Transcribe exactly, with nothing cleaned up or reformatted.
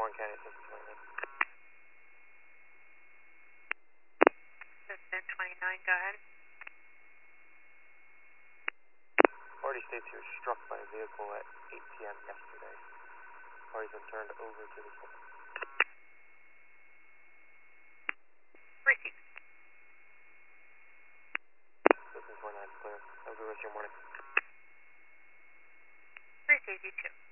Warren County, Citizen twenty-nine. Citizen twenty-nine, go ahead. Party states he was struck by a vehicle at eight p m yesterday. Party's been turned over to the school. Receive. Citizen twenty-nine, clear. Have a good rest of your morning. Receive, you too.